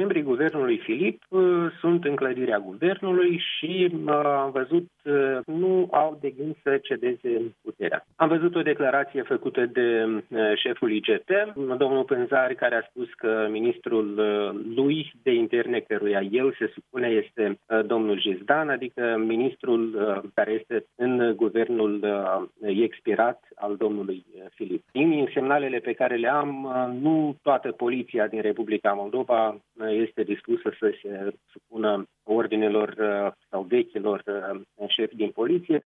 membrii guvernului Filip sunt în clădirea guvernului și am văzut nu au de gând să cedeze puterea. Am văzut o declarație făcută de șeful IGP, domnul Pânzari, care a spus că ministrul lui de interne, căruia el se supune, este domnul Jizdan, adică ministrul care este în guvernul expirat al domnului Filip. Din semnalele pe care le am, nu toată poliția din Republica Moldova este dispusă să se supună ordinelor sau vechilor șefi din poliție.